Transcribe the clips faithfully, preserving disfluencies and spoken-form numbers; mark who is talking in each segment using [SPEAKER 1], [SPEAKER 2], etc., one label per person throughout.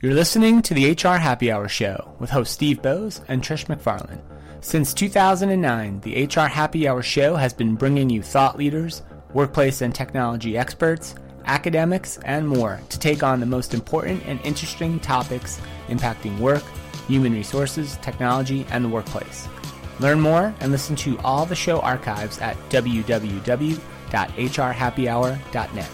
[SPEAKER 1] You're listening to the H R Happy Hour Show with host Steve Bowes and Trish McFarlane. Since two thousand nine, the H R Happy Hour Show has been bringing you thought leaders, workplace and technology experts, academics, and more to take on the most important and interesting topics impacting work, human resources, technology, and the workplace. Learn more and listen to all the show archives at w w w dot h r happy hour dot net.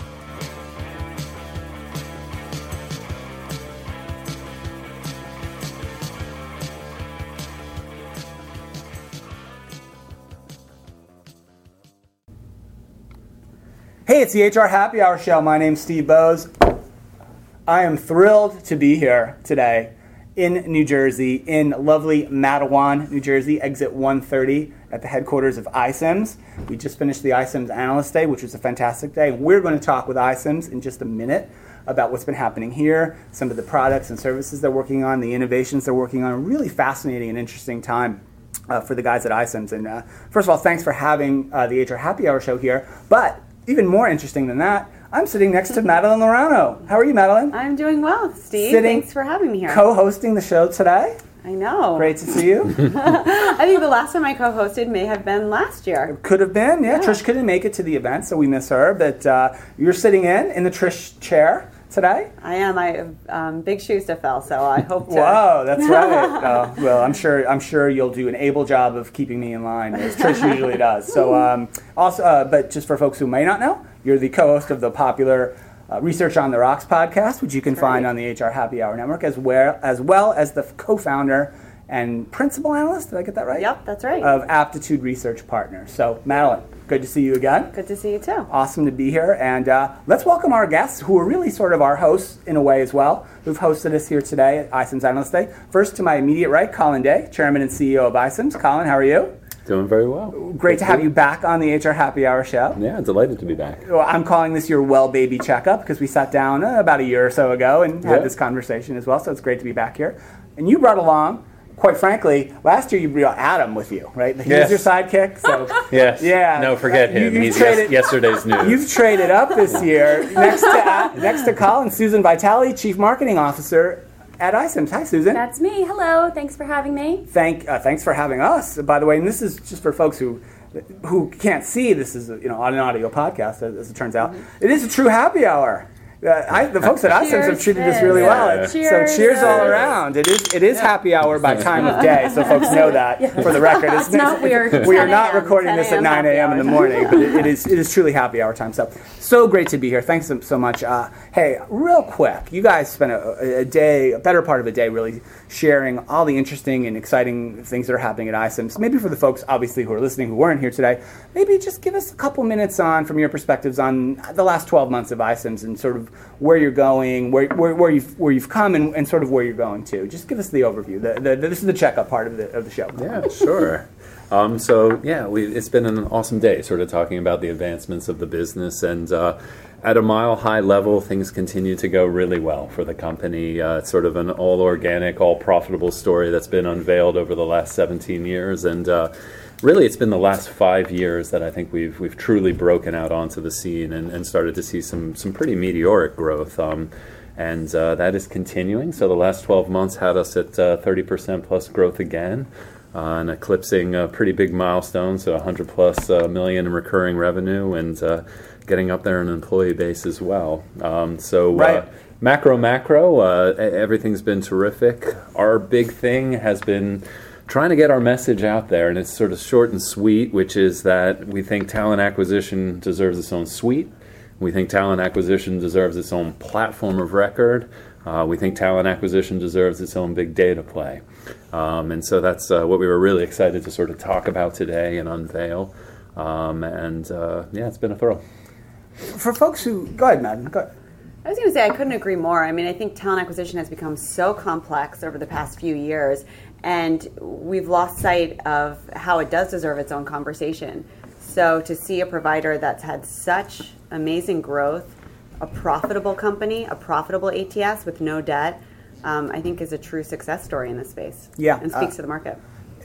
[SPEAKER 2] Hey, it's the H R Happy Hour Show. My name's Steve Bowes. I am thrilled to be here today in New Jersey, in lovely Matawan, New Jersey, exit one thirty at the headquarters of iCIMS. We just finished the iCIMS Analyst Day, which was a fantastic day. And we're going to talk with iCIMS in just a minute about what's been happening here, some of the products and services they're working on, the innovations they're working on. A really fascinating and interesting time uh, for the guys at iCIMS. And uh, first of all, thanks for having uh, the H R Happy Hour Show here. But even more interesting than that, I'm sitting next to Madeline Lorano. How are you, Madeline?
[SPEAKER 3] I'm doing well, Steve.
[SPEAKER 2] Sitting,
[SPEAKER 3] Thanks for having me here.
[SPEAKER 2] Co-hosting the show today.
[SPEAKER 3] I know.
[SPEAKER 2] Great to see you.
[SPEAKER 3] I think the last time I co-hosted may have been last year.
[SPEAKER 2] Could have been, yeah.
[SPEAKER 3] yeah.
[SPEAKER 2] Trish couldn't make it to the event, so we miss her. But uh, you're sitting in, in the Trish chair today.
[SPEAKER 3] I am. I have um, big shoes to fill, so I hope to.
[SPEAKER 2] Wow, that's right. uh, well, I'm sure. I'm sure you'll do an able job of keeping me in line, as Trish usually does. So, um, also, uh, but just for folks who may not know, you're the co-host of the popular uh, Research on the Rocks podcast, which you can
[SPEAKER 3] That's
[SPEAKER 2] find
[SPEAKER 3] right.
[SPEAKER 2] on the H R Happy Hour Network, as well as well as the co-founder and principal analyst. Did I get that right?
[SPEAKER 3] Yep, that's right.
[SPEAKER 2] Of Aptitude Research Partners. So, Madeline, good to see you again.
[SPEAKER 3] Good to see you too.
[SPEAKER 2] Awesome to be here. And uh, let's welcome our guests, who are really sort of our hosts in a way as well, who've hosted us here today at iCIMS Analyst Day. First, to my immediate right, Colin Day, Chairman and C E O of iCIMS. Colin, how are you?
[SPEAKER 4] Doing very well.
[SPEAKER 2] Great to have you back on the H R Happy Hour Show.
[SPEAKER 4] Yeah, delighted to be back.
[SPEAKER 2] Well, I'm calling this your well baby checkup because we sat down uh, about a year or so ago and had
[SPEAKER 4] Yeah.
[SPEAKER 2] this conversation as well, so it's great to be back here. And you brought along, quite frankly, last year you brought Adam with you, right? He
[SPEAKER 4] Yes.
[SPEAKER 2] was your sidekick. So
[SPEAKER 4] Yes.
[SPEAKER 2] yeah.
[SPEAKER 4] No, forget him.
[SPEAKER 2] You- you've
[SPEAKER 4] He's
[SPEAKER 2] traded-
[SPEAKER 4] yes- yesterday's news.
[SPEAKER 2] You've traded up this year next to uh, next to Colin, Susan Vitale, Chief Marketing Officer at iCIMS. Hi, Susan.
[SPEAKER 5] That's me. Hello. Thanks for having me.
[SPEAKER 2] Thank, uh, thanks for having us, by the way. And this is just for folks who who can't see. This is a, you know on an audio podcast, as, as it turns out.
[SPEAKER 5] Mm-hmm.
[SPEAKER 2] It is a true happy hour. Uh, I, the folks at iCIMS have
[SPEAKER 5] Cheers,
[SPEAKER 2] treated us
[SPEAKER 5] kids.
[SPEAKER 2] really well.
[SPEAKER 4] Yeah.
[SPEAKER 5] Cheers.
[SPEAKER 2] So cheers all
[SPEAKER 5] Cheers.
[SPEAKER 2] around. It is it is happy hour by time of day, so folks know that for the record. It's,
[SPEAKER 5] It's not weird.
[SPEAKER 2] We are
[SPEAKER 5] ten
[SPEAKER 2] not
[SPEAKER 5] a m,
[SPEAKER 2] recording
[SPEAKER 5] ten
[SPEAKER 2] this at
[SPEAKER 5] a m
[SPEAKER 2] nine a.m. in the
[SPEAKER 5] happy
[SPEAKER 2] morning, but it, it is it is truly happy hour time. So so great to be here. Thanks so, so much. Uh, hey, real quick, you guys spent a, a day, a better part of a day, really sharing all the interesting and exciting things that are happening at iCIMS. Maybe for the folks, obviously, who are listening who weren't here today, maybe just give us a couple minutes on, from your perspectives, on the last twelve months of iCIMS and sort of where you're going, where where, where you've where you've come, and, and sort of where you're going to. Just give us the overview. The, the, the, this is the checkup part of the of the show.
[SPEAKER 4] Yeah, sure. Um, so, yeah, we, it's been an awesome day, sort of talking about the advancements of the business. And uh, at a mile-high level, things continue to go really well for the company. Uh, it's sort of an all-organic, all-profitable story that's been unveiled over the last seventeen years. And uh, really, it's been the last five years that I think we've we've truly broken out onto the scene and, and started to see some, some pretty meteoric growth. Um, and uh, that is continuing. So the last twelve months had us at uh, thirty percent plus growth again. Uh, and eclipsing a pretty big milestone, so one hundred plus uh, million in recurring revenue, and uh, getting up there in an employee base as well. Um, so
[SPEAKER 2] Right.
[SPEAKER 4] uh, macro, macro, uh, everything's been terrific. Our big thing has been trying to get our message out there, and it's sort of short and sweet, which is that we think talent acquisition deserves its own suite. We think talent acquisition deserves its own platform of record. Uh, we think talent acquisition deserves its own big data play. Um, and so that's uh, what we were really excited to sort of talk about today and unveil. Um, and uh, yeah, it's been a thrill.
[SPEAKER 2] For folks who go ahead, Madden. Go ahead.
[SPEAKER 3] I was going to say I couldn't agree more. I mean, I think talent acquisition has become so complex over the past few years, and we've lost sight of how it does deserve its own conversation. So to see a provider that's had such amazing growth, a profitable company, a profitable A T S with no debt, um, I think is a true success story in this space.
[SPEAKER 2] Yeah,
[SPEAKER 3] and speaks
[SPEAKER 2] uh,
[SPEAKER 3] to the market.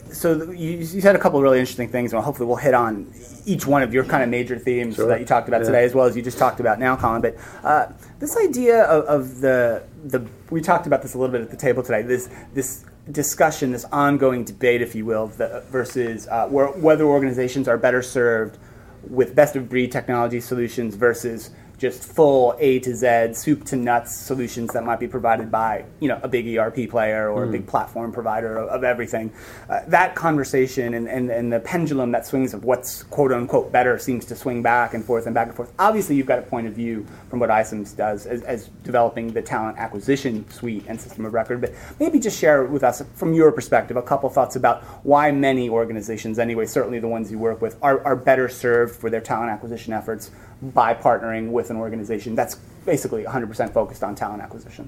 [SPEAKER 2] so the, you, you said a couple of really interesting things, and hopefully we'll hit on each one of your kind of major themes
[SPEAKER 4] Sure.
[SPEAKER 2] that you talked about
[SPEAKER 4] Yeah.
[SPEAKER 2] today, as well as you just talked about now, Colin. But uh, this idea of, of the the we talked about this a little bit at the table today. This this discussion, this ongoing debate, if you will, the, versus uh, where, whether organizations are better served with best of breed technology solutions versus just full A to Z, soup to nuts solutions that might be provided by, you know, a big E R P player or mm. a big platform provider of, of everything. Uh, that conversation and, and, and the pendulum that swings of what's quote unquote better seems to swing back and forth and back and forth. Obviously, you've got a point of view from what iCIMS does as, as developing the talent acquisition suite and system of record, but maybe just share with us from your perspective a couple thoughts about why many organizations, anyway, certainly the ones you work with, are, are better served for their talent acquisition efforts by partnering with an organization that's basically one hundred percent focused on talent acquisition.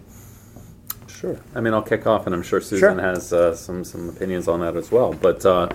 [SPEAKER 4] Sure. I mean, I'll kick off, and I'm sure Susan
[SPEAKER 2] sure.
[SPEAKER 4] has uh, some some opinions on that as well. But uh,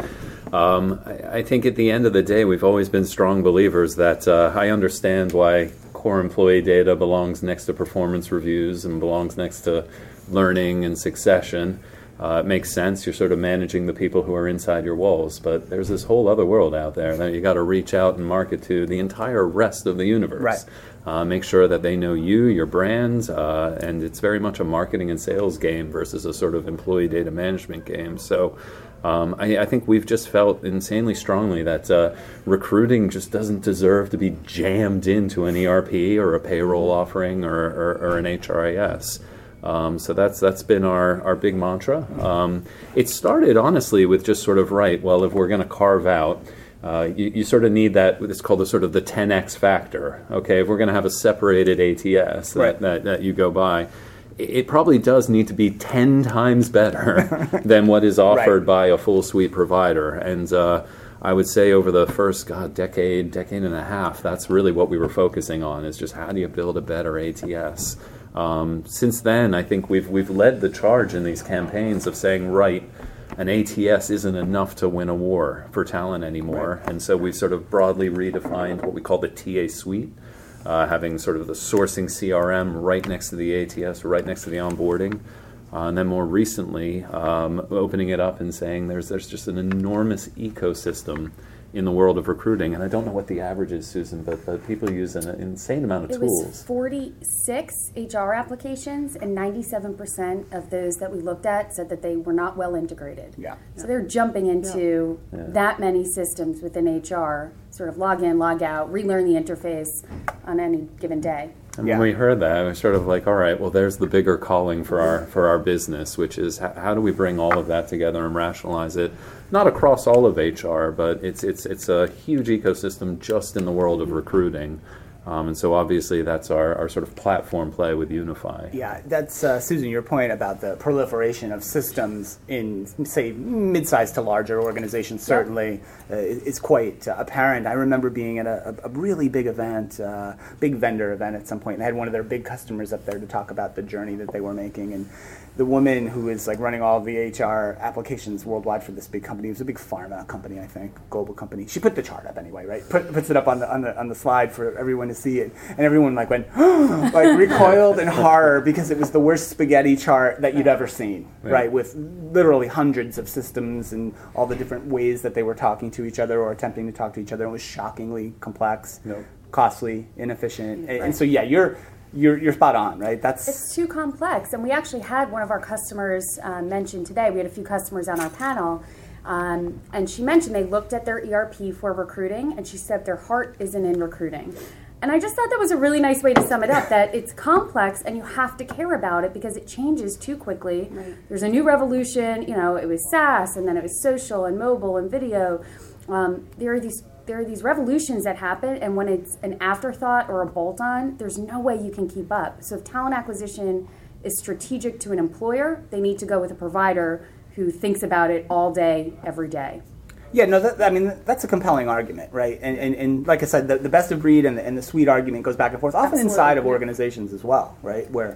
[SPEAKER 4] um, I, I think at the end of the day, we've always been strong believers that uh, I understand why core employee data belongs next to performance reviews and belongs next to learning and succession. Uh, it makes sense. You're sort of managing the people who are inside your walls, but there's this whole other world out there that you got to reach out and market to the entire rest of the universe.
[SPEAKER 2] Right.
[SPEAKER 4] Uh, make sure that they know you, your brands, uh, and it's very much a marketing and sales game versus a sort of employee data management game. So um, I, I think we've just felt insanely strongly that uh, recruiting just doesn't deserve to be jammed into an E R P or a payroll offering or, or, or an H R I S. Um, so that's that's been our, our big mantra. Um, it started, honestly, with just sort of, right, well, if we're going to carve out, uh, you, you sort of need that, it's called the sort of the ten X factor. Okay, if we're going to have a separated A T S that,
[SPEAKER 2] right.
[SPEAKER 4] that, that you go by, it probably does need to be ten times better than what is offered
[SPEAKER 2] right.
[SPEAKER 4] by a full suite provider. And uh, I would say over the first, God, decade, decade and a half, that's really what we were focusing on, is just how do you build a better A T S? Um, since then, I think we've we've led the charge in these campaigns of saying, right, an A T S isn't enough to win a war for talent anymore. Right. And so we've sort of broadly redefined what we call the T A suite, uh, having sort of the sourcing C R M right next to the A T S, right next to the onboarding. Uh, and then more recently, um, opening it up and saying there's there's just an enormous ecosystem in the world of recruiting. And I don't know what the average is, Susan, but, but people use an insane amount of
[SPEAKER 5] it
[SPEAKER 4] tools.
[SPEAKER 5] It was forty-six H R applications, and ninety-seven percent of those that we looked at said that they were not well integrated.
[SPEAKER 2] Yeah.
[SPEAKER 5] So they're jumping into
[SPEAKER 4] yeah.
[SPEAKER 5] that many systems within H R, sort of log in, log out, relearn the interface on any given day.
[SPEAKER 4] And
[SPEAKER 2] yeah.
[SPEAKER 4] when we heard that, I was sort of like, all right, well, there's the bigger calling for our for our business, which is how, how do we bring all of that together and rationalize it? Not across all of H R, but it's it's it's a huge ecosystem just in the world of recruiting. Um, and so obviously that's our, our sort of platform play with Unify.
[SPEAKER 2] Yeah, that's, uh, Susan, your point about the proliferation of systems in, say, mid-sized to larger organizations certainly uh, is quite uh, apparent. I remember being at a, a really big event, uh, big vendor event at some point, and they had one of their big customers up there to talk about the journey that they were making. And the woman who is like running all of the H R applications worldwide for this big company, it was a big pharma company, I think, global company. She put the chart up anyway, right? Put, puts it up on the on the on the slide for everyone to see it, and everyone like went like recoiled in horror because it was the worst spaghetti chart that you'd ever seen, right? right? With literally hundreds of systems and all the different ways that they were talking to each other or attempting to talk to each other. It was shockingly complex,
[SPEAKER 4] nope.
[SPEAKER 2] costly, inefficient,
[SPEAKER 5] right.
[SPEAKER 2] and, and so yeah, you're. You're, you're spot on, right? That's
[SPEAKER 5] It's too complex. And we actually had one of our customers uh, mention today, we had a few customers on our panel, um, and she mentioned they looked at their E R P for recruiting, and she said their heart isn't in recruiting. And I just thought that was a really nice way to sum it up, that it's complex and you have to care about it because it changes too quickly.
[SPEAKER 3] Right.
[SPEAKER 5] There's a new revolution, you know, it was SaaS, and then it was social and mobile and video. Um, there are these There are these revolutions that happen, and when it's an afterthought or a bolt-on, there's no way you can keep up. So if talent acquisition is strategic to an employer, they need to go with a provider who thinks about it all day, every day.
[SPEAKER 2] Yeah, no, that, I mean, that's a compelling argument, right? And, and, and like I said, the, the best of breed and the, and the suite argument goes back and forth, often
[SPEAKER 5] Absolutely.
[SPEAKER 2] inside of organizations as well, right? Where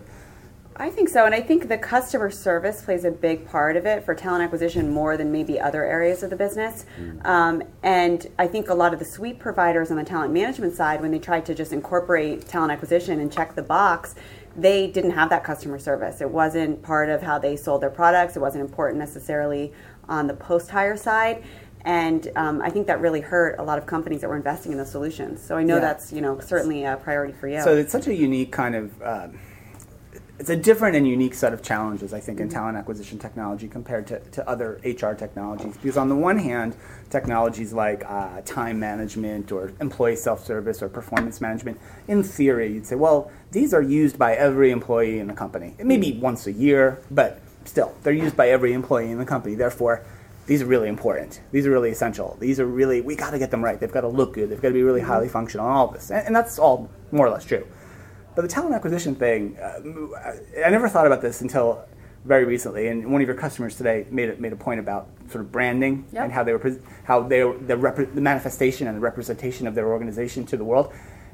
[SPEAKER 3] I think so, and I think the customer service plays a big part of it for talent acquisition more than maybe other areas of the business. Mm. Um, and I think a lot of the suite providers on the talent management side, when they tried to just incorporate talent acquisition and check the box, they didn't have that customer service. It wasn't part of how they sold their products. It wasn't important necessarily on the post-hire side. And um, I think that really hurt a lot of companies that were investing in those solutions. So I know
[SPEAKER 2] Yeah.
[SPEAKER 3] that's, you know, certainly a priority for you.
[SPEAKER 2] So it's such a unique kind of, um, it's a different and unique set of challenges, I think, in talent acquisition technology compared to, to other H R technologies. Because on the one hand, technologies like uh, time management or employee self-service or performance management, in theory, you'd say, well, these are used by every employee in the company. It may be once a year, but still, they're used by every employee in the company. Therefore, these are really important. These are really essential. These are really, we got to get them right. They've got to look good. They've got to be really highly functional and all of this. And, and that's all more or less true. But the talent acquisition thing, uh, I never thought about this until very recently. And one of your customers today made a, made a point about sort of branding
[SPEAKER 5] Yep.
[SPEAKER 2] and how they were pres- how they were, the, rep- the manifestation and the representation of their organization to the world.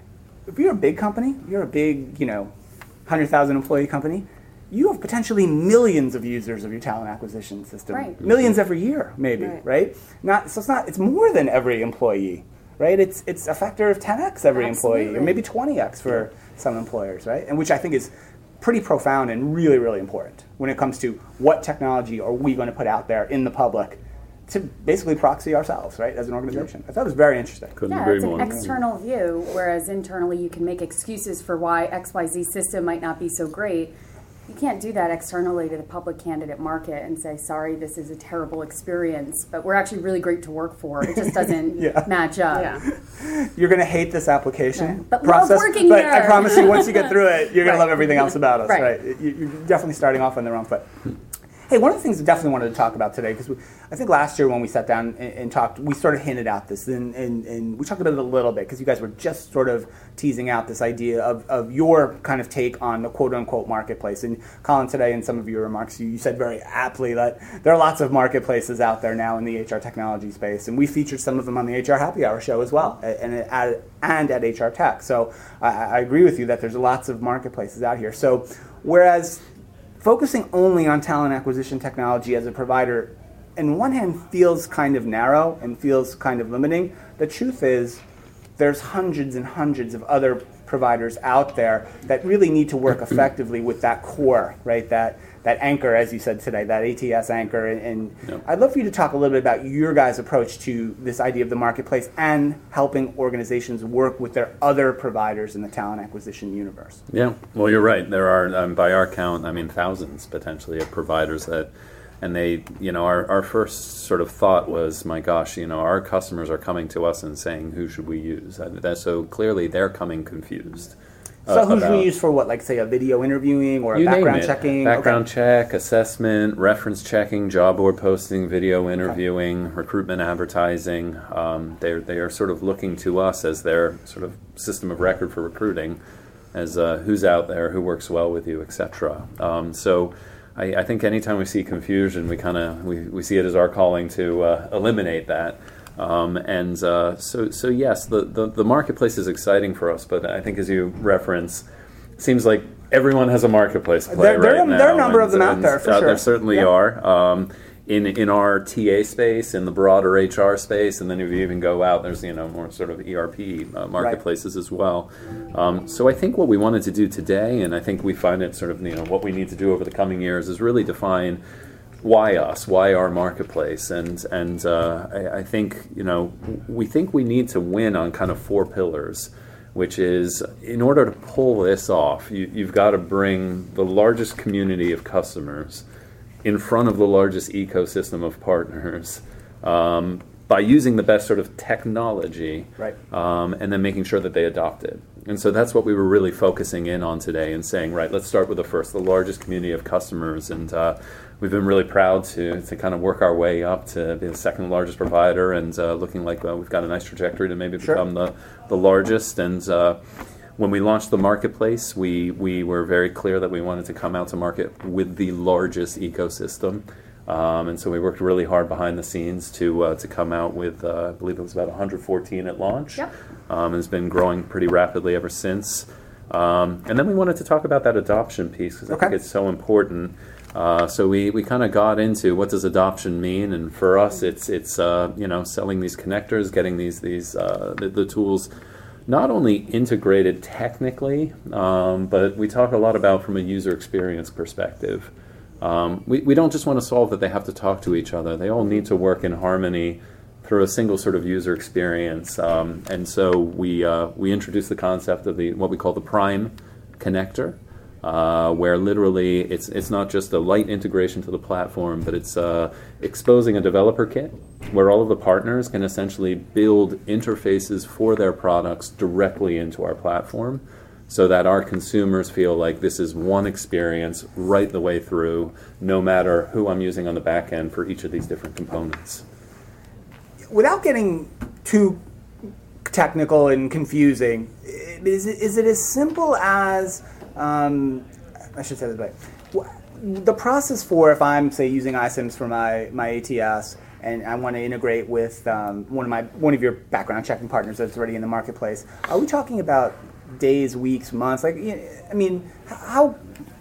[SPEAKER 2] If you're a big company, you're a big, you know, one hundred thousand employee company, you have potentially millions of users of your talent acquisition system.
[SPEAKER 5] Right.
[SPEAKER 2] Millions every year, maybe,
[SPEAKER 3] Right.
[SPEAKER 2] right? Not so it's not. It's more than every employee, right? It's it's a factor of ten x every employee, or
[SPEAKER 5] Absolutely.
[SPEAKER 2] maybe twenty x for some employers, right? And which I think is pretty profound and really, really important when it comes to what technology are we going to put out there in the public to basically proxy ourselves, right, as an organization. I thought it was very interesting.
[SPEAKER 4] Couldn't
[SPEAKER 5] Yeah,
[SPEAKER 4] agree
[SPEAKER 5] it's an
[SPEAKER 4] more.
[SPEAKER 5] external view, whereas internally you can make excuses for why X Y Z system might not be so great. You can't do that externally to the public candidate market and say, sorry, this is a terrible experience, but we're actually really great to work for. It just doesn't
[SPEAKER 2] Yeah.
[SPEAKER 5] match up.
[SPEAKER 3] yeah.
[SPEAKER 2] You're going to hate this application
[SPEAKER 5] Yeah. But love
[SPEAKER 2] process,
[SPEAKER 5] working
[SPEAKER 2] but
[SPEAKER 5] here.
[SPEAKER 2] I promise you, once you get through it, you're going
[SPEAKER 5] Right.
[SPEAKER 2] to love everything else about us, right?
[SPEAKER 5] Right.
[SPEAKER 2] You- You're definitely starting off on the wrong foot. Hey, one of the things I definitely wanted to talk about today, because I think last year when we sat down and, and talked, we sort of hinted at this, and, and, and we talked about it a little bit, because you guys were just sort of teasing out this idea of, of your kind of take on the quote-unquote marketplace. And Colin, today in some of your remarks, you, you said very aptly that there are lots of marketplaces out there now in the H R technology space, and we featured some of them on the H R Happy Hour show as well, and at, and at H R Tech. So I, I agree with you that there's lots of marketplaces out here. So whereas focusing only on talent acquisition technology as a provider, on one hand, feels kind of narrow and feels kind of limiting. The truth is, there's hundreds and hundreds of other providers out there that really need to work effectively with that core, right? That that anchor, as you said today, that A T S anchor. And, and
[SPEAKER 4] Yep.
[SPEAKER 2] I'd love for you to talk a little bit about your guys' approach to this idea of the marketplace and helping organizations work with their other providers in the talent acquisition universe.
[SPEAKER 4] Yeah, well, you're right. There are, um, by our count, I mean, thousands potentially of providers that, and they, you know, our, our first sort of thought was, my gosh, you know, our customers are coming to us and saying, who should we use? And that, so clearly they're coming confused.
[SPEAKER 2] So
[SPEAKER 4] uh,
[SPEAKER 2] who should
[SPEAKER 4] about-
[SPEAKER 2] we use for what, like say a video interviewing or a
[SPEAKER 4] You name
[SPEAKER 2] background
[SPEAKER 4] it.
[SPEAKER 2] checking?
[SPEAKER 4] Background
[SPEAKER 2] Okay.
[SPEAKER 4] check, assessment, reference checking, job board posting, video interviewing, recruitment advertising. Um, they they are sort of looking to us as their sort of system of record for recruiting, as uh, who's out there, who works well with you, et cetera. Um, so I, I think anytime we see confusion, we kind of we, we see it as our calling to uh, eliminate that. Um, and uh, so, so yes, the, the, the marketplace is exciting for us, but I think as you reference, it seems like everyone has a marketplace to play
[SPEAKER 2] There- there
[SPEAKER 4] right
[SPEAKER 2] are-
[SPEAKER 4] now.
[SPEAKER 2] there are a number of
[SPEAKER 4] and-
[SPEAKER 2] them out
[SPEAKER 4] and,
[SPEAKER 2] there, for
[SPEAKER 4] uh,
[SPEAKER 2] sure.
[SPEAKER 4] There certainly
[SPEAKER 2] Yeah.
[SPEAKER 4] are. Um, in in our T A space, in the broader H R space, and then if you even go out, there's you know more sort of E R P uh, marketplaces as well. Um, so I think what we wanted to do today, and I think we find it sort of you know what we need to do over the coming years, is really define why us, why our marketplace, and and uh, I, I think you know we think we need to win on kind of four pillars, which is in order to pull this off, you, you've got to bring the largest community of customers in front of the largest ecosystem of partners um, by using the best sort of technology,
[SPEAKER 2] Right.
[SPEAKER 4] um, and then making sure that they adopt it. And so that's what we were really focusing in on today and saying, right, let's start with the first, the largest community of customers. And uh, we've been really proud to to kind of work our way up to be the second largest provider and uh, looking like uh, we've got a nice trajectory to maybe
[SPEAKER 2] Sure.
[SPEAKER 4] become the, the largest. And uh, when we launched the marketplace, we, we were very clear that we wanted to come out to market with the largest ecosystem. Um, and so we worked really hard behind the scenes to uh, to come out with, uh, I believe it was about one hundred fourteen at launch.
[SPEAKER 5] Yep.
[SPEAKER 4] Um, and it's been growing pretty rapidly ever since. Um, and then we wanted to talk about that adoption piece because I
[SPEAKER 2] Okay.
[SPEAKER 4] think it's so important. Uh, so we, we kind of got into what does adoption mean, and for us, it's it's uh, you know selling these connectors, getting these these uh, the, the tools not only integrated technically, um, but we talk a lot about from a user experience perspective. Um, we, we don't just want to solve that they have to talk to each other. They all need to work in harmony through a single sort of user experience. Um, and so we uh, we introduced the concept of the what we call the Prime connector, uh, where literally it's it's not just a light integration to the platform, but it's uh, exposing a developer kit where all of the partners can essentially build interfaces for their products directly into our platform, so that our consumers feel like this is one experience right the way through, no matter who I'm using on the back end for each of these different components.
[SPEAKER 2] Without getting too technical and confusing, is it, is it as simple as, um, I should say this way, the process for if I'm, say, using iCIMS for my, my A T S, and I want to integrate with um, one of my one of your background checking partners that's already in the marketplace, are we talking about days, weeks, months? Like, I mean, how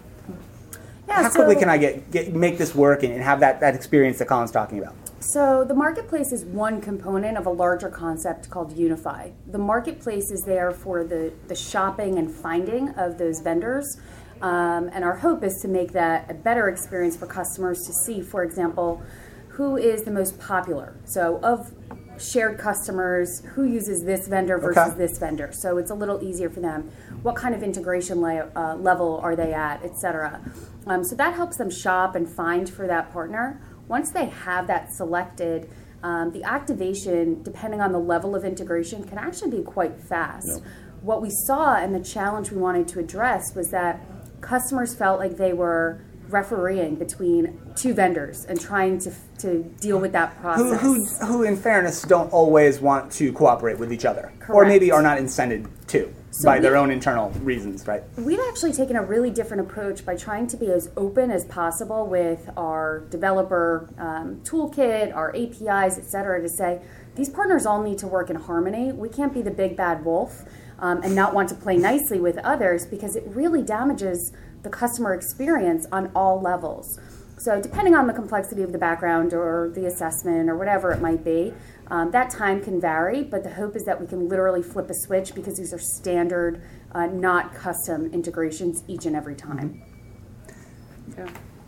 [SPEAKER 5] yeah,
[SPEAKER 2] how
[SPEAKER 5] so,
[SPEAKER 2] quickly can I get, get make this work and, and have that, that experience that Colin's talking about?
[SPEAKER 5] So the marketplace is one component of a larger concept called Unify. The marketplace is there for the, the shopping and finding of those vendors. Um, and our hope is to make that a better experience for customers to see, for example, who is the most popular. So of shared customers, who uses this vendor versus
[SPEAKER 2] okay.
[SPEAKER 5] this vendor. So it's a little easier for them. What kind of integration le- uh, level are they at, et cetera. Um, so that helps them shop and find for that partner. Once they have that selected, um, the activation, depending on the level of integration, can actually be quite fast. Yep. What we saw and the challenge we wanted to address was that customers felt like they were refereeing between two vendors and trying to to deal with that process.
[SPEAKER 2] Who, who, who in fairness, don't always want to cooperate with each other.
[SPEAKER 5] Correct.
[SPEAKER 2] Or maybe are not incented to. So by
[SPEAKER 5] we,
[SPEAKER 2] their own internal reasons, right?
[SPEAKER 5] We've actually taken a really different approach by trying to be as open as possible with our developer um, toolkit, our A P Is, et cetera, to say these partners all need to work in harmony. We can't be the big bad wolf um, and not want to play nicely with others, because it really damages the customer experience on all levels. So depending on the complexity of the background or the assessment or whatever it might be, um, that time can vary, but the hope is that we can literally flip a switch, because these are standard, uh, not custom integrations each and every time.
[SPEAKER 3] Yeah.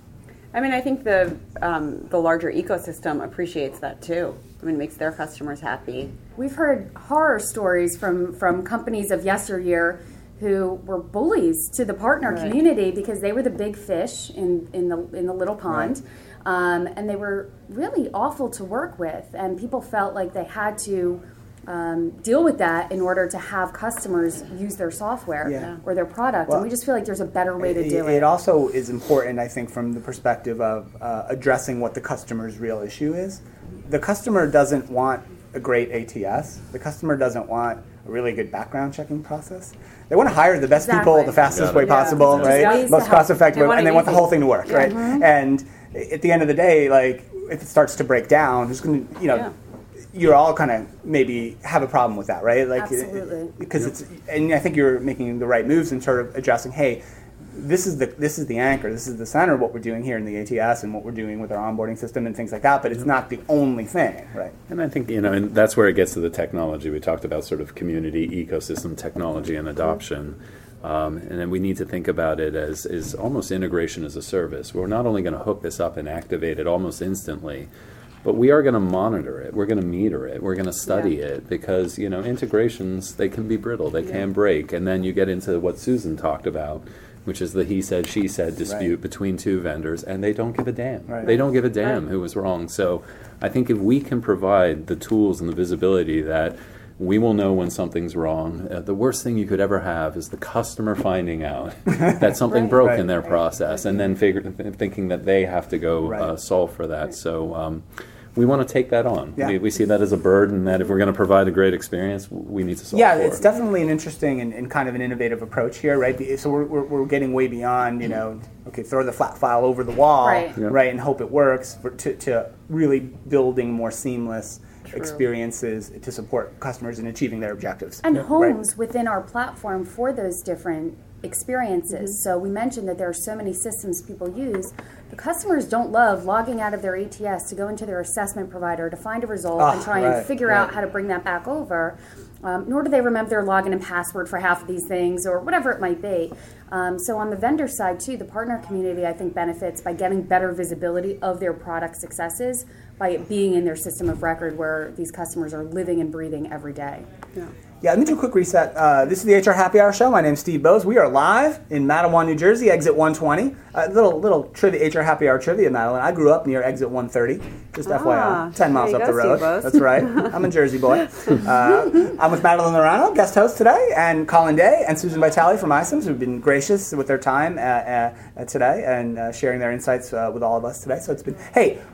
[SPEAKER 3] I mean, I think the um, the larger ecosystem appreciates that too. I mean, it makes their customers happy.
[SPEAKER 5] We've heard horror stories from, from companies of yesteryear who were bullies to the partner right. community because they were the big fish in, in the in the little pond, right. um, and they were really awful to work with, and people felt like they had to um, deal with that in order to have customers use their software
[SPEAKER 2] yeah.
[SPEAKER 5] or their product, well, and we just feel like there's a better way to
[SPEAKER 2] it,
[SPEAKER 5] do it.
[SPEAKER 2] It also is important, I think, from the perspective of uh, addressing what the customer's real issue is. The customer doesn't want a great A T S. The customer doesn't want a really good background checking process. They want to hire the best
[SPEAKER 5] exactly.
[SPEAKER 2] people the fastest way
[SPEAKER 5] yeah.
[SPEAKER 2] possible,
[SPEAKER 5] yeah.
[SPEAKER 2] right? Most cost effective, and they want the whole thing to work,
[SPEAKER 5] yeah.
[SPEAKER 2] right?
[SPEAKER 5] Mm-hmm.
[SPEAKER 2] And at the end of the day, like, if it starts to break down, who's going to, you know, yeah. you're all kind of maybe have a problem with that, right? Like,
[SPEAKER 5] absolutely.
[SPEAKER 2] Because
[SPEAKER 4] yep.
[SPEAKER 2] it's, and I think you're making the right moves in sort of addressing, hey, this is the this is the anchor, this is the center of what we're doing here in the A T S and what we're doing with our onboarding system and things like that, but it's not the only thing, right?
[SPEAKER 4] And I think, you know, and that's where it gets to the technology. We talked about sort of community, ecosystem, technology, and adoption. Um, and then we need to think about it as is almost integration as a service. We're not only going to hook this up and activate it almost instantly, but we are going to monitor it. We're going to meter it. We're going to study yeah. it, because, you know, integrations, they can be brittle. They yeah. can break. And then you get into what Susan talked about, which is the he said, she said dispute right. between two vendors, and they don't give a damn.
[SPEAKER 2] Right.
[SPEAKER 4] They don't give a damn
[SPEAKER 3] right.
[SPEAKER 4] who was wrong. So I think if we can provide the tools and the visibility that we will know when something's wrong, uh, the worst thing you could ever have is the customer finding out that something
[SPEAKER 3] right.
[SPEAKER 4] broke
[SPEAKER 2] right.
[SPEAKER 4] in their process, and then figure, th- thinking that they have to go
[SPEAKER 2] right.
[SPEAKER 4] uh, solve for that. Right. So um, we want to take that on.
[SPEAKER 2] Yeah.
[SPEAKER 4] We, we see that as a burden, that if we're going to provide a great experience, we need to solve
[SPEAKER 2] yeah,
[SPEAKER 4] for
[SPEAKER 2] it's
[SPEAKER 4] it.
[SPEAKER 2] definitely an interesting and, and kind of an innovative approach here, right? So we're, we're, we're getting way beyond, you know, okay, throw the flat file over the wall,
[SPEAKER 5] right,
[SPEAKER 2] yeah. right and hope it works, for, to, to really building more seamless True. experiences to support customers in achieving their objectives.
[SPEAKER 5] And
[SPEAKER 2] yeah.
[SPEAKER 5] homes
[SPEAKER 2] right?
[SPEAKER 5] within our platform for those different experiences.
[SPEAKER 3] Mm-hmm.
[SPEAKER 5] So we mentioned that there are so many systems people use. the customers don't love logging out of their A T S to go into their assessment provider to find a result
[SPEAKER 2] Oh,
[SPEAKER 5] and try
[SPEAKER 2] right,
[SPEAKER 5] and figure
[SPEAKER 2] right.
[SPEAKER 5] out how to bring that back over. Um, nor do they remember their login and password for half of these things or whatever it might be. Um, so on the vendor side too, the partner community I think benefits by getting better visibility of their product successes by it being in their system of record where these customers are living and breathing every day.
[SPEAKER 3] Yeah.
[SPEAKER 2] Yeah, let me do a quick reset. Uh, this is the H R Happy Hour Show. My name's Steve Bowes. We are live in Matawan, New Jersey, exit one twenty. A uh, little little trivia, H R Happy Hour trivia, Madeline. I grew up near exit one thirty, just
[SPEAKER 3] Ah,
[SPEAKER 2] F Y I, ten miles
[SPEAKER 3] there
[SPEAKER 2] up
[SPEAKER 3] you
[SPEAKER 2] the
[SPEAKER 3] go,
[SPEAKER 2] road.
[SPEAKER 3] Steve Bowes.
[SPEAKER 2] That's right. I'm a Jersey boy. Uh, I'm with Madeline Lorano, guest host today, and Colin Day and Susan Vitale from iCIMS, who've been gracious with their time uh, uh, today and uh, sharing their insights uh, with all of us today. So it's been, hey,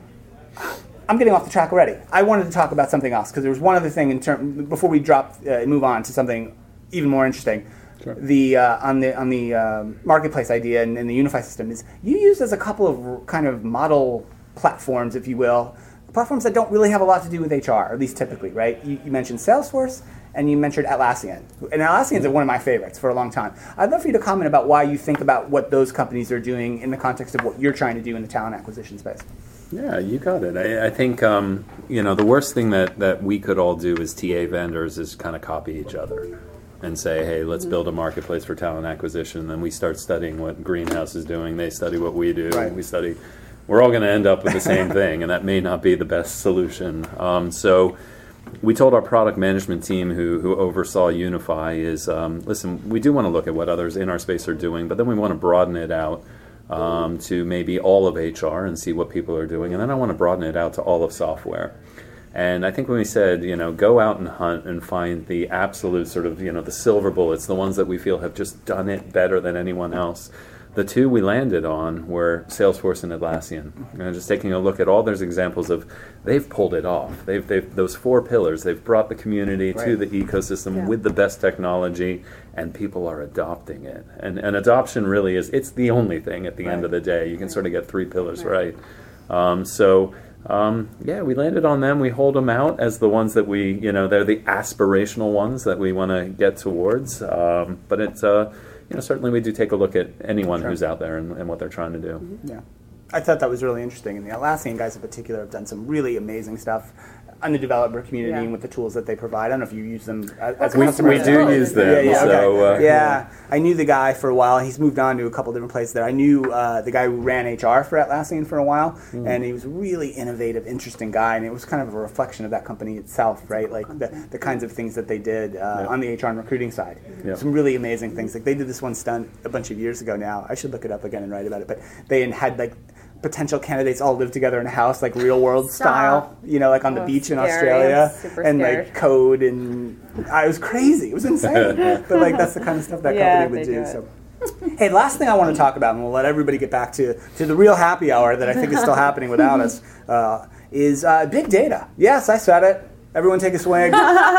[SPEAKER 2] I'm getting off the track already. I wanted to talk about something else because there was one other thing in term before we drop uh, move on to something even more interesting.
[SPEAKER 4] Sure.
[SPEAKER 2] The uh, on the on the um, marketplace idea and, and the Unify system is you use as a couple of kind of model platforms, if you will, platforms that don't really have a lot to do with H R, at least typically, right? You, you mentioned Salesforce and you mentioned Atlassian, and Atlassian is one of my favorites for a long time. I'd love for you to comment about why you think about what those companies are doing in the context of what you're trying to do in the talent acquisition space.
[SPEAKER 4] Yeah, you got it. I, I think um, you know the worst thing that, that we could all do as T A vendors is kind of copy each other and say, hey, let's build a marketplace for talent acquisition. Then we start studying what Greenhouse is doing. They study what we do.
[SPEAKER 2] Right.
[SPEAKER 4] We study. We're all going to end up with the same thing, and that may not be the best solution. Um, so we told our product management team who, who oversaw Unify is, um, listen, we do want to look at what others in our space are doing, but then we want to broaden it out Um, to maybe all of H R and see what people are doing. And then I want to broaden it out to all of software. And I think when we said, you know, go out and hunt and find the absolute sort of, you know, the silver bullets, the ones that we feel have just done it better than anyone else, the two we landed on were Salesforce and Atlassian. And just taking a look at all those examples of, they've pulled it off. They've, they've those four pillars, they've brought the community
[SPEAKER 2] Right.
[SPEAKER 4] to the ecosystem
[SPEAKER 3] Yeah.
[SPEAKER 4] with the best technology, and people are adopting it. And, and adoption really is, it's the only thing at the end
[SPEAKER 2] Right.
[SPEAKER 4] of the day. You can sort of get three pillars
[SPEAKER 3] Right.
[SPEAKER 4] right. Um, so, um, yeah, we landed on them. We hold them out as the ones that we, you know, they're the aspirational ones that we want to get towards. Um, but it's, uh, you know, certainly we do take a look at anyone
[SPEAKER 2] Sure.
[SPEAKER 4] who's out there and, and what they're trying to do.
[SPEAKER 2] Yeah, I thought that was really interesting. And the Atlassian guys in particular have done some really amazing stuff on the developer community
[SPEAKER 3] Yeah.
[SPEAKER 2] and with the tools that they provide. I don't know if you use them as, as
[SPEAKER 4] We,
[SPEAKER 2] customers.
[SPEAKER 4] we do use them.
[SPEAKER 2] Yeah, yeah,
[SPEAKER 4] so,
[SPEAKER 2] okay.
[SPEAKER 4] uh,
[SPEAKER 2] yeah. I knew the guy for a while. He's moved on to a couple different places there. I knew uh, the guy who ran H R for Atlassian for a while,
[SPEAKER 4] Mm.
[SPEAKER 2] and he was a really innovative, interesting guy, and it was kind of a reflection of that company itself, right? Like the, the kinds of things that they did uh,
[SPEAKER 4] Yeah.
[SPEAKER 2] on the H R and recruiting side.
[SPEAKER 4] Yeah.
[SPEAKER 2] Some really amazing things. Like they did this one stunt a bunch of years ago now. I should look it up again and write about it. But they had like potential candidates all live together in a house, like real world
[SPEAKER 5] Stop.
[SPEAKER 2] style, you know, like on the
[SPEAKER 3] Oh,
[SPEAKER 2] beach in
[SPEAKER 3] scary.
[SPEAKER 2] Australia,
[SPEAKER 3] I'm super
[SPEAKER 2] and
[SPEAKER 3] scared.
[SPEAKER 2] like code, and I was crazy. It was insane. But like that's the kind of stuff that
[SPEAKER 3] Yeah,
[SPEAKER 2] company would
[SPEAKER 3] they
[SPEAKER 2] do.
[SPEAKER 3] do it.
[SPEAKER 2] So, hey, last thing I want to talk about, and we'll let everybody get back to to the real happy hour that I think is still happening without us, uh, is uh, big data. Yes, I said it. Everyone take a swig.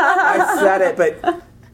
[SPEAKER 2] I said it, but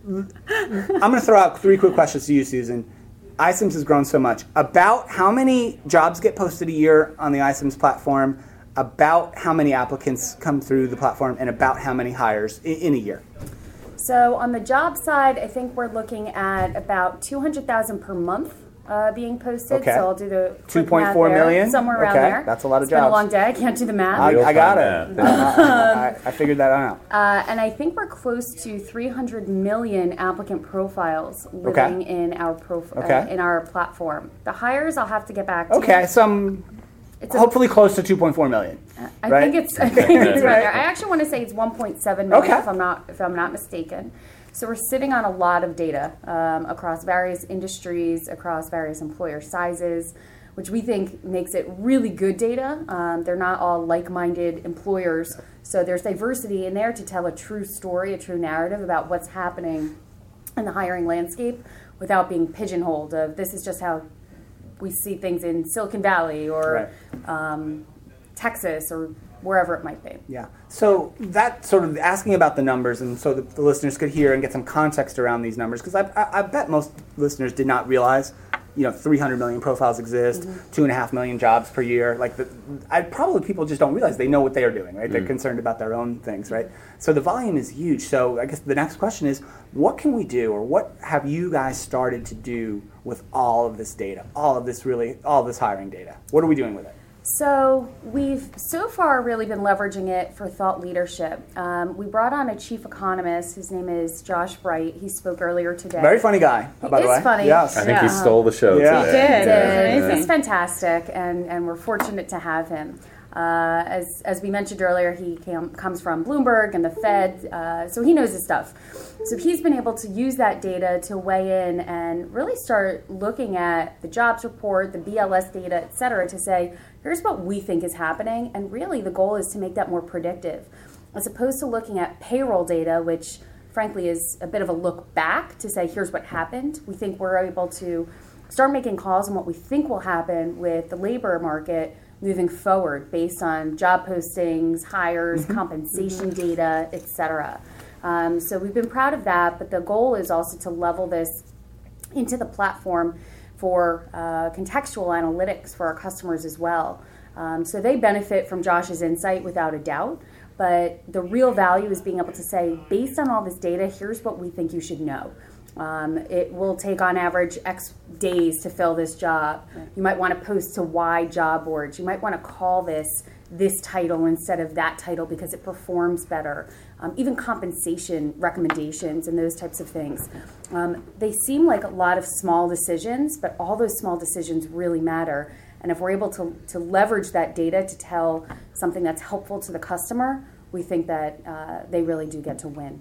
[SPEAKER 2] I'm going to throw out three quick questions to you, Susan. iCIMS has grown so much. About how many jobs get posted a year on the iCIMS platform, about how many applicants come through the platform, and about how many hires in, in a year?
[SPEAKER 5] So on the job side, I think we're looking at about two hundred thousand per month uh, being posted.
[SPEAKER 2] Okay.
[SPEAKER 5] So I'll do the quick
[SPEAKER 2] two point four
[SPEAKER 5] math there,
[SPEAKER 2] million?
[SPEAKER 5] somewhere around
[SPEAKER 2] Okay,
[SPEAKER 5] there.
[SPEAKER 2] that's a lot of
[SPEAKER 5] It's been
[SPEAKER 2] jobs.
[SPEAKER 5] a long day. I can't do the math.
[SPEAKER 2] I, I got
[SPEAKER 4] Real-time
[SPEAKER 2] it.
[SPEAKER 4] math.
[SPEAKER 2] I, I, I figured that out.
[SPEAKER 5] Uh, and I think we're close to three hundred million applicant profiles living in our prof-
[SPEAKER 2] Okay.
[SPEAKER 5] uh, in our platform. The hires, I'll have to get back to.
[SPEAKER 2] Okay, some
[SPEAKER 5] It's a,
[SPEAKER 2] hopefully close to two point four million.
[SPEAKER 5] I
[SPEAKER 2] right?
[SPEAKER 5] think it's I think it's
[SPEAKER 2] Right.
[SPEAKER 5] around there. I actually want to say it's one point seven million
[SPEAKER 2] Okay.
[SPEAKER 5] if I'm not if I'm not mistaken. So we're sitting on a lot of data um, across various industries, across various employer sizes, which we think makes it really good data. Um, they're not all like-minded employers, so there's diversity in there to tell a true story, a true narrative about what's happening in the hiring landscape without being pigeonholed of this is just how we see things in Silicon Valley or um, Texas or wherever it might be.
[SPEAKER 2] Yeah. So that sort of asking about the numbers, and so the, the listeners could hear and get some context around these numbers, because I, I, I bet most listeners did not realize, you know, three hundred million profiles exist, mm-hmm. two and a half million jobs per year. Like, the, I probably people just don't realize they know what they are doing, right? Mm. They're concerned about their own things, right? So the volume is huge. So I guess the next question is, what can we do, or what have you guys started to do with all of this data, all of this really, all of this hiring data? What are we doing with it?
[SPEAKER 5] So we've so far really been leveraging it for thought leadership. Um, we brought on a chief economist. His name is Josh Bright. He spoke earlier today.
[SPEAKER 2] Very funny guy,
[SPEAKER 5] He
[SPEAKER 2] by the
[SPEAKER 5] is
[SPEAKER 2] way.
[SPEAKER 5] funny.
[SPEAKER 2] Yes.
[SPEAKER 4] I think
[SPEAKER 3] Yeah.
[SPEAKER 4] he stole the show
[SPEAKER 2] Yeah.
[SPEAKER 4] today.
[SPEAKER 3] He did.
[SPEAKER 4] Yeah.
[SPEAKER 3] Amazing.
[SPEAKER 5] He's fantastic, and, and we're fortunate to have him. Uh, as as we mentioned earlier, he came, comes from Bloomberg and the Fed, uh, so he knows his stuff. So he's been able to use that data to weigh in and really start looking at the jobs report, the B L S data, et cetera, to say, here's what we think is happening, and really the goal is to make that more predictive, as opposed to looking at payroll data, which frankly is a bit of a look back to say, here's what happened. We think we're able to start making calls on what we think will happen with the labor market moving forward based on job postings, hires, mm-hmm. compensation mm-hmm. data, et cetera. Um, so we've been proud of that, but the goal is also to level this into the platform for uh, contextual analytics for our customers as well. Um, so they benefit from Josh's insight without a doubt, but the real value is being able to say, based on all this data, here's what we think you should know. Um, it will take on average X days to fill this job. You might want to post to Y job boards. You might want to call this this title instead of that title because it performs better. Um, even compensation recommendations and those types of things. Um, they seem like a lot of small decisions, but all those small decisions really matter. And if we're able to, to leverage that data to tell something that's helpful to the customer, we think that uh, they really do get to win.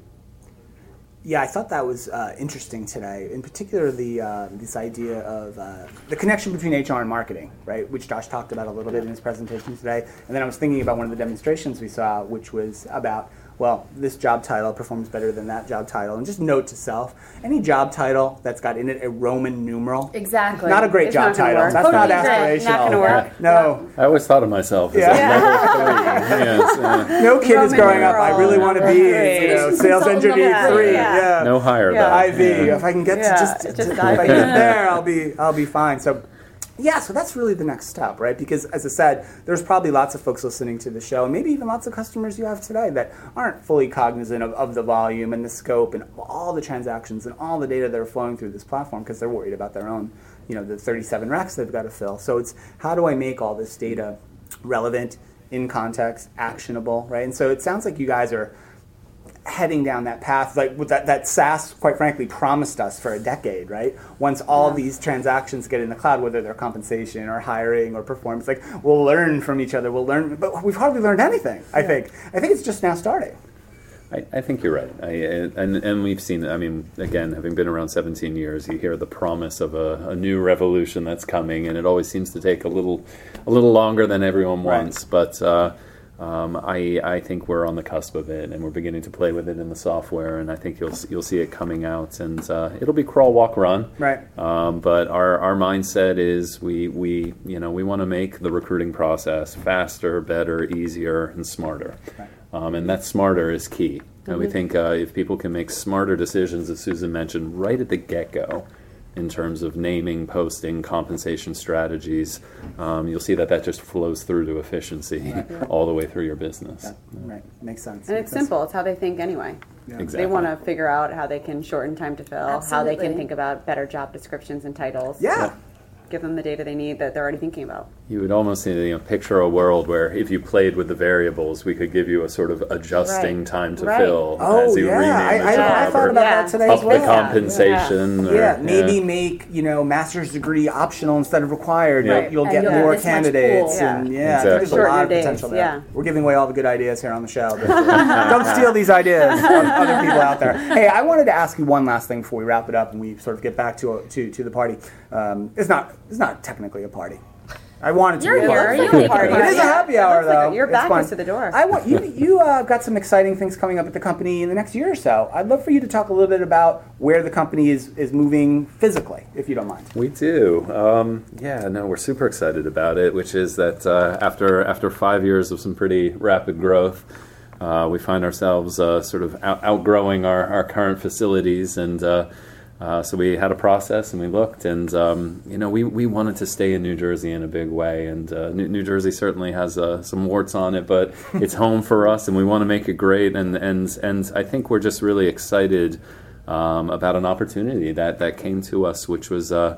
[SPEAKER 2] Yeah, I thought that was uh, interesting today. In particular, the uh, this idea of uh, the connection between H R and marketing, right? Which Josh talked about a little bit in his presentation today. And then I was thinking about one of the demonstrations we saw, which was about, well, this job title performs better than that job title. And just note to self, any job title that's got in it a Roman numeral,
[SPEAKER 5] exactly,
[SPEAKER 2] not a great
[SPEAKER 3] It's
[SPEAKER 2] job
[SPEAKER 3] not gonna
[SPEAKER 2] title.
[SPEAKER 3] work.
[SPEAKER 2] That's
[SPEAKER 3] Totally
[SPEAKER 2] not
[SPEAKER 3] agree.
[SPEAKER 2] aspirational.
[SPEAKER 3] Not gonna work.
[SPEAKER 2] No.
[SPEAKER 4] I always thought of myself as
[SPEAKER 2] Yeah.
[SPEAKER 4] a level three. Yes, uh,
[SPEAKER 2] No kid is
[SPEAKER 3] Roman
[SPEAKER 2] growing up, I
[SPEAKER 3] numeral,
[SPEAKER 2] really want to
[SPEAKER 3] number
[SPEAKER 2] be,
[SPEAKER 3] three.
[SPEAKER 2] you know, sales
[SPEAKER 5] Consultant
[SPEAKER 2] engineer
[SPEAKER 3] number
[SPEAKER 2] three.
[SPEAKER 3] three,
[SPEAKER 2] Yeah.
[SPEAKER 3] yeah.
[SPEAKER 4] no higher
[SPEAKER 3] Yeah.
[SPEAKER 4] though.
[SPEAKER 2] I V.
[SPEAKER 4] Yeah.
[SPEAKER 2] If I can get
[SPEAKER 3] Yeah,
[SPEAKER 2] to just,
[SPEAKER 3] just
[SPEAKER 2] just if
[SPEAKER 3] dive
[SPEAKER 2] I get
[SPEAKER 3] in.
[SPEAKER 2] there, I'll be I'll be fine. So, yeah, so that's really the next step, right? Because as I said, there's probably lots of folks listening to the show, and maybe even lots of customers you have today that aren't fully cognizant of, of the volume and the scope and all the transactions and all the data that are flowing through this platform because they're worried about their own, you know, the thirty-seven recs they've got to fill. So it's how do I make all this data relevant, in context, actionable, right? And so it sounds like you guys are heading down that path, like with that, that SaaS, quite frankly, promised us for a decade, right? Once all
[SPEAKER 3] Yeah.
[SPEAKER 2] these transactions get in the cloud, whether they're compensation or hiring or performance, like we'll learn from each other, we'll learn, but we've hardly learned anything, I think. I think it's just now starting.
[SPEAKER 4] I, I think you're right, I, and and we've seen. I mean, again, having been around seventeen years, you hear the promise of a, a new revolution that's coming, and it always seems to take a little, a little longer than everyone wants.
[SPEAKER 2] Right.
[SPEAKER 4] But uh, um, I I think we're on the cusp of it, and we're beginning to play with it in the software, and I think you'll you'll see it coming out, and uh, it'll be crawl, walk, run.
[SPEAKER 2] Right.
[SPEAKER 4] Um, but our, our mindset is we we you know we want to make the recruiting process faster, better, easier, and smarter.
[SPEAKER 2] Right.
[SPEAKER 4] Um, and that smarter is key. And we think uh, if people can make smarter decisions, as Susan mentioned, right at the get-go, in terms of naming, posting, compensation strategies, um, you'll see that that just flows through to efficiency all the way through your business.
[SPEAKER 2] Yeah, right. Makes sense.
[SPEAKER 3] And
[SPEAKER 2] Makes
[SPEAKER 3] it's
[SPEAKER 2] sense.
[SPEAKER 3] simple. It's how they think anyway.
[SPEAKER 2] Yeah.
[SPEAKER 4] Exactly.
[SPEAKER 3] They want to figure out how they can shorten time to fill, how they
[SPEAKER 5] Absolutely.
[SPEAKER 3] can think about better job descriptions and titles.
[SPEAKER 2] Yeah.
[SPEAKER 3] Give them the data they need that they're already thinking about.
[SPEAKER 4] You would almost you know, picture a world where if you played with the variables, we could give you a sort of adjusting
[SPEAKER 3] Right.
[SPEAKER 4] time to
[SPEAKER 3] Right.
[SPEAKER 4] fill
[SPEAKER 2] Oh,
[SPEAKER 4] as you
[SPEAKER 2] yeah.
[SPEAKER 4] rename
[SPEAKER 2] I,
[SPEAKER 4] the
[SPEAKER 2] I, I
[SPEAKER 4] job
[SPEAKER 2] thought
[SPEAKER 4] or
[SPEAKER 2] about
[SPEAKER 3] Yeah.
[SPEAKER 2] that today
[SPEAKER 4] up
[SPEAKER 2] as well.
[SPEAKER 4] the compensation. Or,
[SPEAKER 2] Yeah, maybe
[SPEAKER 4] yeah.
[SPEAKER 2] make, you know, master's degree optional instead of required.
[SPEAKER 4] Yeah.
[SPEAKER 2] You'll, you'll
[SPEAKER 5] And
[SPEAKER 2] get
[SPEAKER 5] you'll
[SPEAKER 2] more
[SPEAKER 5] get this much
[SPEAKER 2] candidates.
[SPEAKER 5] pool.
[SPEAKER 2] And
[SPEAKER 3] Yeah.
[SPEAKER 2] yeah, I think
[SPEAKER 4] Exactly.
[SPEAKER 2] there's a
[SPEAKER 3] Shorten
[SPEAKER 2] lot of
[SPEAKER 3] your days,
[SPEAKER 2] potential there.
[SPEAKER 3] yeah.
[SPEAKER 2] We're giving away all the good ideas here on the show. But don't steal these ideas from other people out there. Hey, I wanted to ask you one last thing before we wrap it up and we sort of get back to to, to the party. Um, it's not it's not technically a party. I wanted to
[SPEAKER 5] You're
[SPEAKER 2] be a
[SPEAKER 5] here.
[SPEAKER 2] party.
[SPEAKER 5] You make it a
[SPEAKER 2] It is a
[SPEAKER 5] party.
[SPEAKER 2] happy hour,
[SPEAKER 3] It looks like
[SPEAKER 2] though.
[SPEAKER 3] it. Your
[SPEAKER 2] It's
[SPEAKER 3] back
[SPEAKER 2] fun.
[SPEAKER 3] is to the door.
[SPEAKER 2] I want you. You uh, got some exciting things coming up at the company in the next year or so. I'd love for you to talk a little bit about where the company is is moving physically, if you don't mind.
[SPEAKER 4] We do. Um, yeah, no, we're super excited about it, which is that uh, after after five years of some pretty rapid growth, uh, we find ourselves uh, sort of out- outgrowing our, our current facilities. And uh, uh, so we had a process and we looked and, um, you know, we, we wanted to stay in New Jersey in a big way. And uh, New, New Jersey certainly has uh, some warts on it, but it's home for us and we want to make it great. And, and, and I think we're just really excited um, about an opportunity that, that came to us, which was... Uh,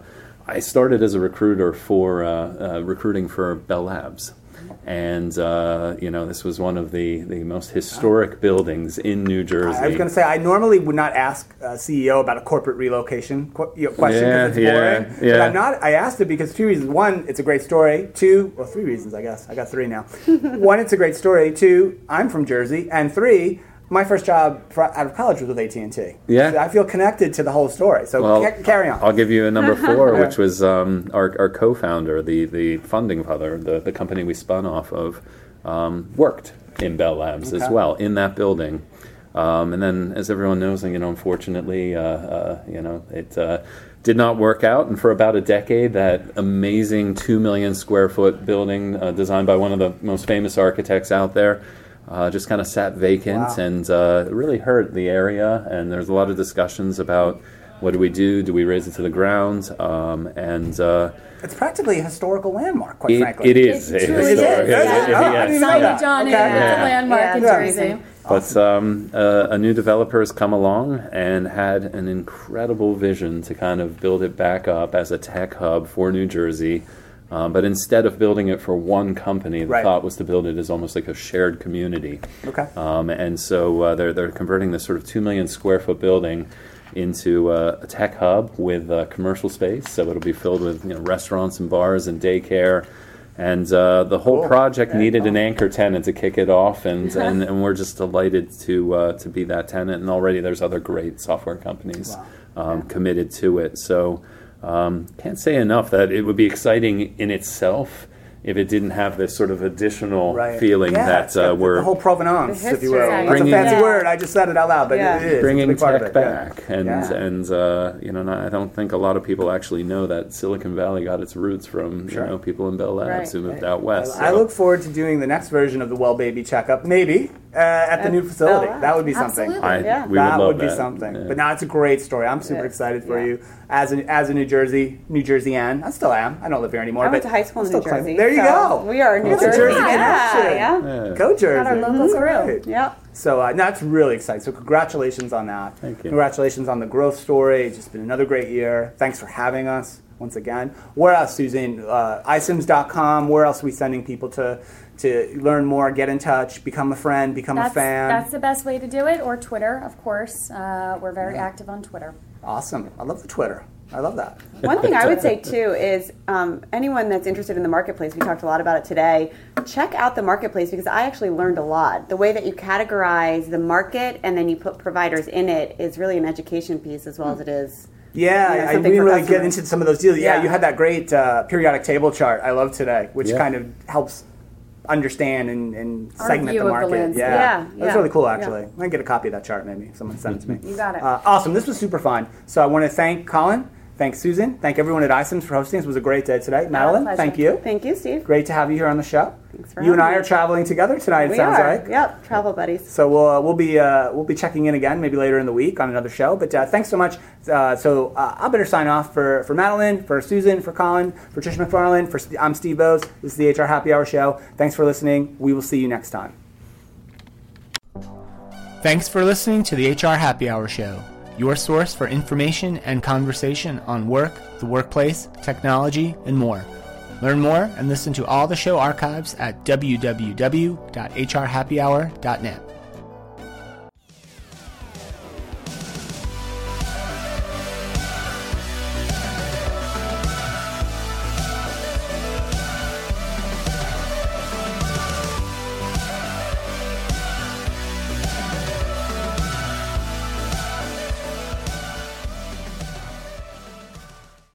[SPEAKER 4] I started as a recruiter for uh, uh, recruiting for Bell Labs. And, uh, you know, this was one of the, the most historic buildings in New Jersey.
[SPEAKER 2] I was going to say, I normally would not ask a C E O about a corporate relocation qu- you know, question because
[SPEAKER 4] Yeah,
[SPEAKER 2] it's
[SPEAKER 4] yeah,
[SPEAKER 2] boring.
[SPEAKER 4] yeah.
[SPEAKER 2] But I'm not, I asked it because two reasons. One, it's a great story. Two, well, three reasons, I guess. I got three now. One, it's a great story. Two, I'm from Jersey. And three, my first job for, out of college was with A T and T.
[SPEAKER 4] Yeah.
[SPEAKER 2] So I feel connected to the whole story. So
[SPEAKER 4] Well,
[SPEAKER 2] ca- carry on.
[SPEAKER 4] I'll give you a number four, which was um, our, our co-founder, the, the funding father, the, the company we spun off of, um, worked in Bell Labs
[SPEAKER 2] Okay.
[SPEAKER 4] as well, in that building. Um, and then, as everyone knows, you know, unfortunately, uh, uh, you know, it uh, did not work out. And for about a decade, that amazing two million square foot building uh, designed by one of the most famous architects out there Uh, just kind of sat vacant.
[SPEAKER 2] Wow.
[SPEAKER 4] And uh, it really hurt the area. And there's a lot of discussions about what do we do? Do we raise it to the ground? Um, and uh,
[SPEAKER 2] It's practically a historical landmark, quite
[SPEAKER 4] it,
[SPEAKER 2] frankly.
[SPEAKER 4] it is.
[SPEAKER 5] It
[SPEAKER 4] a
[SPEAKER 5] truly
[SPEAKER 4] historic-
[SPEAKER 5] is.
[SPEAKER 2] Is it?
[SPEAKER 4] it- it-
[SPEAKER 2] Oh, I
[SPEAKER 4] yes.
[SPEAKER 2] didn't even know
[SPEAKER 5] Signage
[SPEAKER 2] that.
[SPEAKER 5] on it.
[SPEAKER 2] Okay.
[SPEAKER 5] It's
[SPEAKER 4] Yeah.
[SPEAKER 5] a landmark
[SPEAKER 3] Yeah,
[SPEAKER 5] in
[SPEAKER 3] it's
[SPEAKER 5] Jersey.
[SPEAKER 3] amazing.
[SPEAKER 4] But um, uh, a new developer has come along and had an incredible vision to kind of build it back up as a tech hub for New Jersey. Um, but instead of building it for one company, the
[SPEAKER 2] Right.
[SPEAKER 4] thought was to build it as almost like a shared community.
[SPEAKER 2] Okay.
[SPEAKER 4] Um, and so uh, they're they're converting this sort of two million square foot building into uh, a tech hub with uh, commercial space. So it'll be filled with you know restaurants and bars and daycare. And uh, the whole
[SPEAKER 2] Cool.
[SPEAKER 4] project
[SPEAKER 2] Yeah,
[SPEAKER 4] needed
[SPEAKER 2] cool.
[SPEAKER 4] an anchor tenant to kick it off, and, and, and we're just delighted to uh, to be that tenant. And already there's other great software companies um, committed to it. So um, can't say enough that it would be exciting in itself if it didn't have this sort of additional
[SPEAKER 2] Right.
[SPEAKER 4] feeling
[SPEAKER 2] Yeah,
[SPEAKER 4] that
[SPEAKER 2] it's got
[SPEAKER 4] uh, we're
[SPEAKER 2] the whole provenance,
[SPEAKER 3] The
[SPEAKER 2] if you will.
[SPEAKER 3] history.
[SPEAKER 2] That's a
[SPEAKER 4] Bringing-
[SPEAKER 2] fancy
[SPEAKER 3] Yeah.
[SPEAKER 2] word. I just said it out loud, but
[SPEAKER 3] Yeah.
[SPEAKER 2] it is.
[SPEAKER 4] bringing
[SPEAKER 2] it's a big part
[SPEAKER 4] tech
[SPEAKER 2] of it, yeah.
[SPEAKER 4] back, and
[SPEAKER 2] Yeah.
[SPEAKER 4] and uh, you know, not, I don't think a lot of people actually know that Silicon Valley got its roots from
[SPEAKER 2] Sure.
[SPEAKER 4] you know people in Bell Labs
[SPEAKER 3] Right.
[SPEAKER 4] who moved out west.
[SPEAKER 2] I
[SPEAKER 4] so.
[SPEAKER 2] look forward to doing the next version of the Well Baby checkup, maybe uh, at the
[SPEAKER 3] At
[SPEAKER 2] new facility.
[SPEAKER 3] Bell Labs.
[SPEAKER 2] That would be something.
[SPEAKER 5] Absolutely.
[SPEAKER 4] I,
[SPEAKER 3] Yeah.
[SPEAKER 4] we
[SPEAKER 2] that
[SPEAKER 4] would, love
[SPEAKER 2] would be
[SPEAKER 4] that.
[SPEAKER 2] something.
[SPEAKER 4] Yeah.
[SPEAKER 2] But now it's a great story. I'm super
[SPEAKER 3] Yes.
[SPEAKER 2] excited for
[SPEAKER 3] Yeah.
[SPEAKER 2] you as a as a New Jersey New Jerseyan. I still am. I don't live here anymore.
[SPEAKER 3] I went
[SPEAKER 2] but
[SPEAKER 3] to high school in
[SPEAKER 2] I'm
[SPEAKER 3] New
[SPEAKER 2] still claiming-
[SPEAKER 3] Jersey.
[SPEAKER 2] There you
[SPEAKER 3] so
[SPEAKER 2] go.
[SPEAKER 3] We are New
[SPEAKER 2] That's a
[SPEAKER 3] Jersey.
[SPEAKER 2] Jersey
[SPEAKER 3] yeah,
[SPEAKER 2] connection.
[SPEAKER 3] yeah.
[SPEAKER 4] Yeah.
[SPEAKER 2] Go Jersey.
[SPEAKER 5] Got our local crew.
[SPEAKER 2] Right.
[SPEAKER 3] Yep.
[SPEAKER 2] So uh, that's really exciting. So congratulations on that.
[SPEAKER 4] Thank you.
[SPEAKER 2] Congratulations on the growth story. It's just been another great year. Thanks for having us once again. Where else, Susan? Uh, i sims dot com. Where else are we sending people to to learn more, get in touch, become a friend, become
[SPEAKER 5] That's,
[SPEAKER 2] a fan?
[SPEAKER 5] that's the best way to do it, or Twitter, of course. Uh, we're very active on Twitter.
[SPEAKER 2] Awesome. I love the Twitter. I love that.
[SPEAKER 3] One thing I would say too is um, anyone that's interested in the marketplace, we talked a lot about it today, check out the marketplace because I actually learned a lot. The way that you categorize the market and then you put providers in it is really an education piece as well as it is.
[SPEAKER 2] Yeah,
[SPEAKER 3] You know,
[SPEAKER 2] I, I
[SPEAKER 3] something
[SPEAKER 2] didn't
[SPEAKER 3] for
[SPEAKER 2] really get
[SPEAKER 3] customers.
[SPEAKER 2] into some of those deals. Yeah,
[SPEAKER 3] Yeah.
[SPEAKER 2] you had that great uh, periodic table chart I love today, which
[SPEAKER 4] Yeah.
[SPEAKER 2] kind of helps understand and, and
[SPEAKER 5] Our
[SPEAKER 2] segment
[SPEAKER 5] view
[SPEAKER 2] the
[SPEAKER 5] of the
[SPEAKER 2] market.
[SPEAKER 5] landscape.
[SPEAKER 2] yeah,
[SPEAKER 3] Yeah,
[SPEAKER 2] that's
[SPEAKER 3] yeah,
[SPEAKER 2] really cool.
[SPEAKER 3] yeah.
[SPEAKER 2] Actually, I can get a copy of that chart. Maybe someone send it to me.
[SPEAKER 5] You got it.
[SPEAKER 2] Uh, awesome. This was super fun. So I want to thank Colin. Thank Susan. Thank everyone at iSims for hosting. This was a great day today. Madeline,
[SPEAKER 5] pleasure.
[SPEAKER 2] thank you.
[SPEAKER 3] Thank you, Steve.
[SPEAKER 2] Great to have you here on the show.
[SPEAKER 3] Thanks for
[SPEAKER 2] You and I
[SPEAKER 3] having
[SPEAKER 2] are
[SPEAKER 3] me.
[SPEAKER 2] traveling together tonight. It
[SPEAKER 3] We
[SPEAKER 2] sounds
[SPEAKER 3] are.
[SPEAKER 2] like.
[SPEAKER 3] Yep, travel buddies.
[SPEAKER 2] So we'll uh, we'll be uh, we'll be checking in again maybe later in the week on another show. But uh, thanks so much. Uh, so uh, I better sign off for, for Madeline, for Susan, for Colin, for Trish McFarland. For I'm Steve Bose. This is the H R Happy Hour Show. Thanks for listening. We will see you next time.
[SPEAKER 1] Thanks for listening to the H R Happy Hour Show, your source for information and conversation on work, the workplace, technology, and more. Learn more and listen to all the show archives at w w w dot h r happy hour dot net.